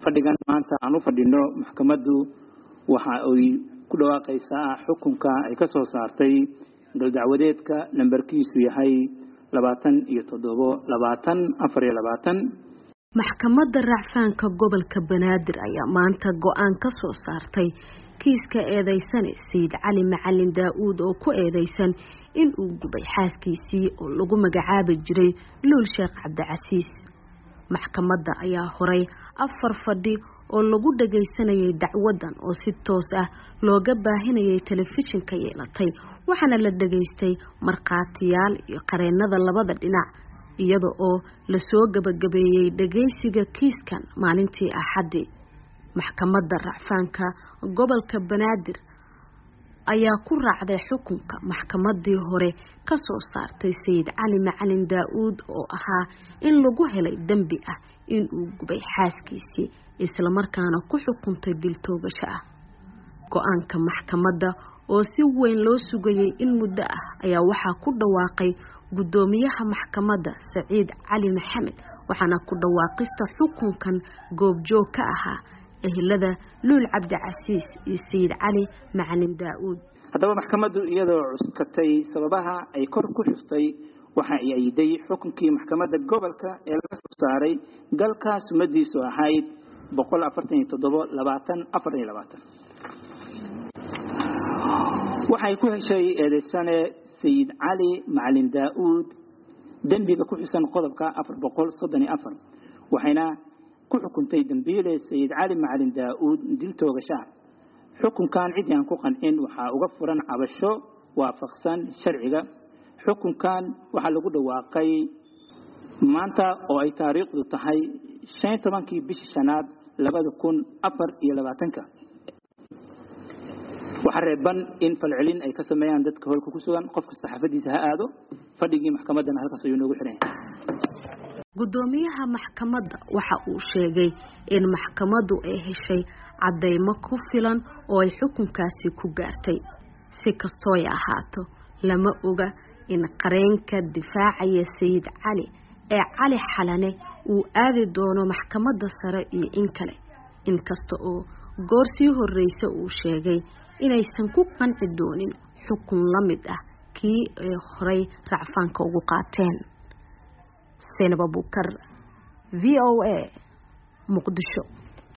fadhigan maanta aanu fadhino maxkamaddu waxa ay ku dhawaaqaysaa xukunka ay ka soo saartay dacwadeedka lambarkiisu yahay 27 maxkamadda racfaanka gobolka Banaadir ayaa maanta go'aan ka soo saartay kiiska eedeysan Sayid Cali Macalin Daawud oo ku eedeysan in uu gubay xaaskiisii oo lagu magacaabi jiray Luul Sheekh Cabdicasiis. maxkamadda ayaa horay 4 fadhi oo lagu dhageysanayay dacwadan oo si toos ah looga baahinayay telefishinka yeelatay waxaana la dhageystay marqaatiyaal iyo qareenada labada dhinac iyada oo la soo gabagabeeyay dhageysiga kiiskan maalintii Axadii. maxkamadda racfaanka gobolka Banaadir ayaa ku raacday xukunka maxkamadii hore ka soo saartay Sayid Cali Macalin Daawud oo ahaa in lagu helay dambi ah in uu gubay xaaskiisii isla markaana ku xukuntay dil toogasho ah. go'aanka maxkamadda oo si weyn loo sugayay in muddo ah ayaa waxa ku dhawaaqay gudoomiyaha maxkamadda Saciid Cali Maxamed waxaana ku dhawaaqista xukunkan goobjoog ka ahaa ehelada Luul Cabdicasiis iyo Sayid Cali Macalin Daawud. haddaba maxkamaddu iyadoo cuskatay sababaha ay kor ku xustay waxa ay ayday xukunkii maxkamadda gobolka ee laga soo saaray galkaas madiisu ahayd 147-2024 waxay ku heshay eedeysane Sayid Cali Macalin Daawud dambiga ku xusan qodobka 434 waxayna ku xukuntay dambiile Sayid Cali Macalin Daawud dil toogasho. xukunkan cid aan ku qancin waxa uga furan cabasho waafaqsan sharciga. xukunkan waxa lagu dhawaaqay maanta oo ay taariikhdu tahay 15 bishii shanaad 2024 waxa reeban in falcelin ay ka sameeyaan dadka holka ku sugan qofka saxaafadiisa ha aado fadhigii maxkamadana halkaas ayuu noogu xiran yahay. gudoomiyaha maxkamadda waxa uu sheegay in maxkamaddu ay heshay cadeymo ku filan oo ay xukunkaasi ku gaartay. si kastoo ay ahaato lama oga in qareenka difaacaya Sayid Cali ee Cali Xalane uu aadi doono maxkamadda sare iyo in kale inkasta oo goor sii horeysa uu sheegay inaysan ku qanci doonin xukun la mid ah kii ay horay racfaanka ugu qaateen. Seenaba Bukar VOA Muqdisho.